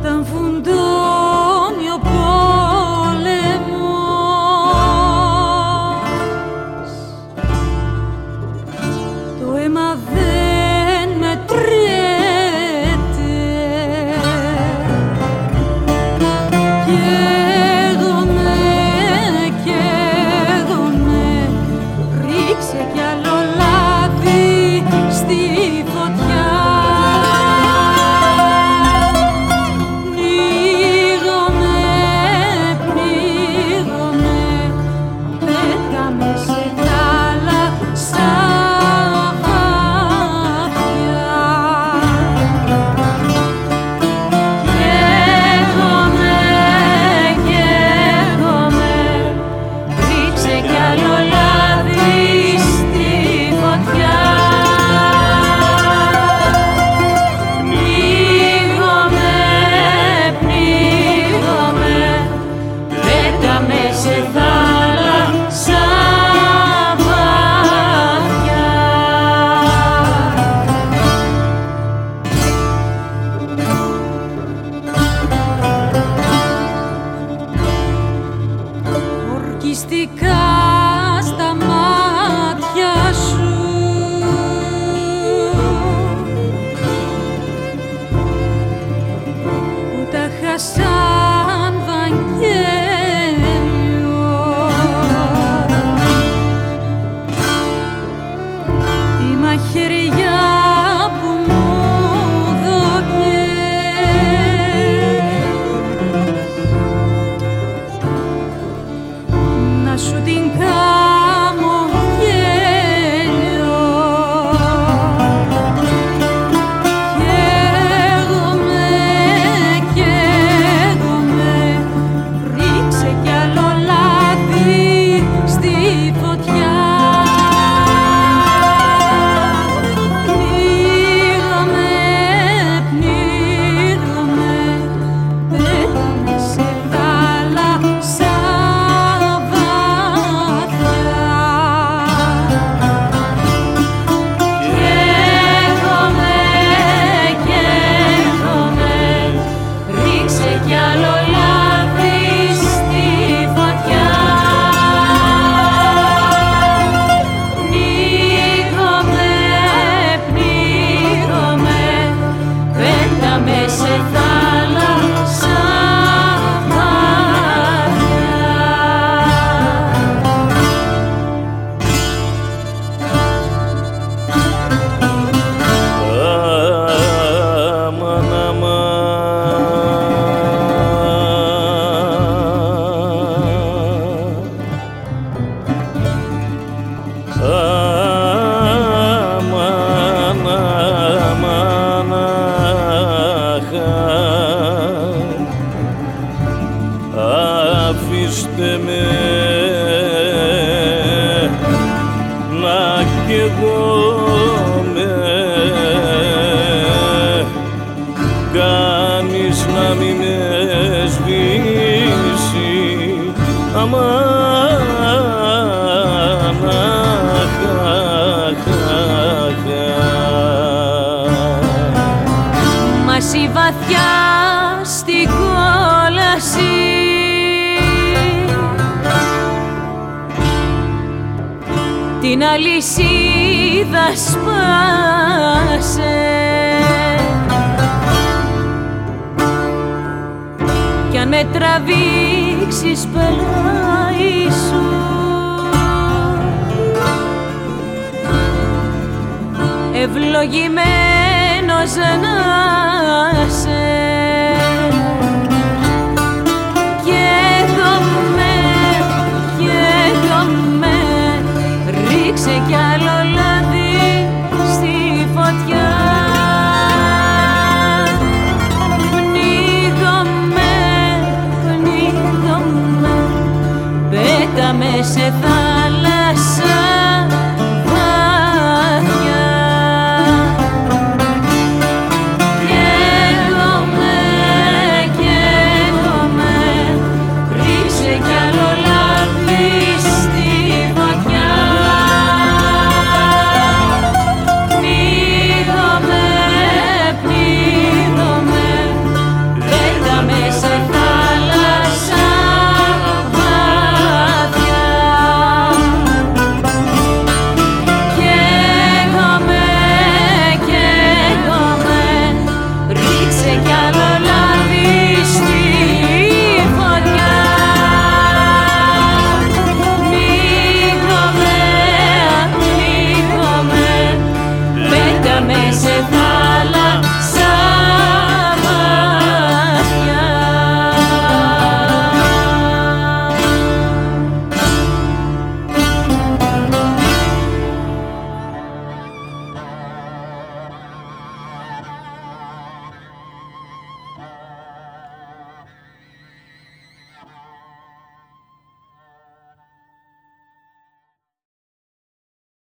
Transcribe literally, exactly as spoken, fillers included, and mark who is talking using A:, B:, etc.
A: όταν φουντώνει ο πόλεμος, το αίμα δεν μετριέται. Καίγομαι, καίγομαι, ρίξε κι άλλο λάδι στη φωτιά. Ορκιστικά στα μάτια σου που τα χάσαν Βαγγέλιο, τη μαχαιριά που μου δώκες, να σου την κάμω γέλιο. Καίγομαι, καίγομαι, ρίξε κι άλλο λάδι στη φωτιά. Πνίγομαι, πνίγομαι, πέταμε σε θάλασσα. Αφήστε με να καίγομαι, κανείς να μην με σβήσει, αμάν, μάση βαθιά στην κόλαση, την αλυσίδα σπάσε κι αν με τραβήξεις πλάι σου, ευλογημένος να σε.